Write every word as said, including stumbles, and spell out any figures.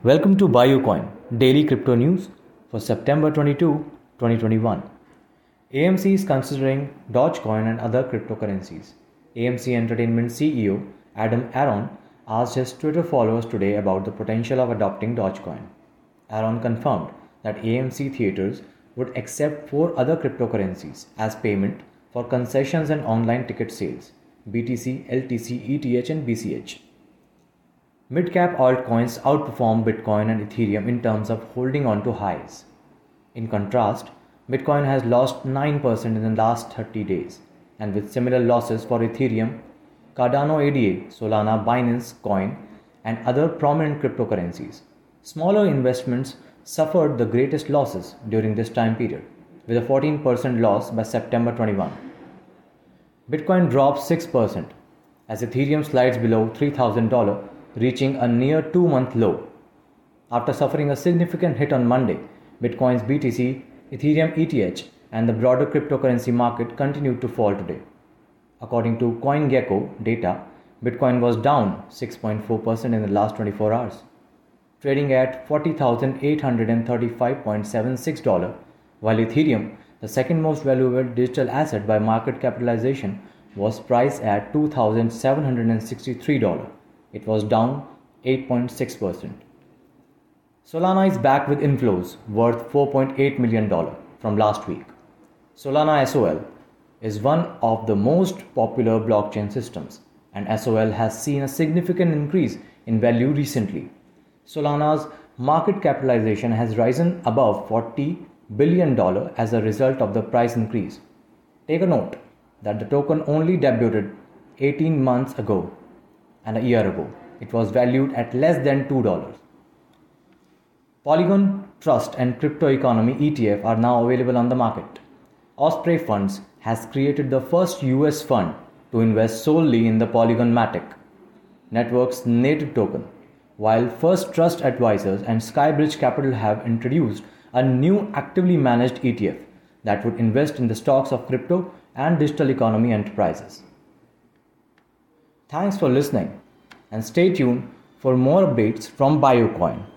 Welcome to BioCoin, daily crypto news for September twenty-second, twenty twenty-one. A M C is considering Dogecoin and other cryptocurrencies. A M C Entertainment C E O Adam Aron asked his Twitter followers today about the potential of adopting Dogecoin. Aron confirmed that A M C Theatres would accept four other cryptocurrencies as payment for concessions and online ticket sales: B T C, L T C, E T H, and B C H. Mid-cap altcoins outperform Bitcoin and Ethereum in terms of holding on to highs. In contrast, Bitcoin has lost nine percent in the last thirty days, and with similar losses for Ethereum, Cardano A D A, Solana, Binance Coin, and other prominent cryptocurrencies. Smaller investments suffered the greatest losses during this time period, with a fourteen percent loss by September twenty-first. Bitcoin drops six percent as Ethereum slides below three thousand dollars, reaching a near two-month low. After suffering a significant hit on Monday, Bitcoin's B T C, Ethereum E T H, and the broader cryptocurrency market continued to fall today. According to CoinGecko data, Bitcoin was down six point four percent in the last twenty-four hours, trading at forty thousand eight hundred thirty-five dollars and seventy-six cents, while Ethereum, the second most valuable digital asset by market capitalization, was priced at two thousand seven hundred sixty-three dollars. It was down eight point six percent. Solana is back with inflows worth four point eight million dollars from last week. Solana S O L is one of the most popular blockchain systems, and S O L has seen a significant increase in value recently. Solana's market capitalization has risen above forty billion dollars as a result of the price increase. Take a note that the token only debuted eighteen months ago, and a year ago it was valued at less than two dollars. Polygon Trust and Crypto Economy E T F are now available on the market. Osprey Funds has created the first U S fund to invest solely in the Polygon Matic network's native token, while First Trust Advisors and Skybridge Capital have introduced a new actively managed E T F that would invest in the stocks of crypto and digital economy enterprises. Thanks for listening, and stay tuned for more updates from BioCoin.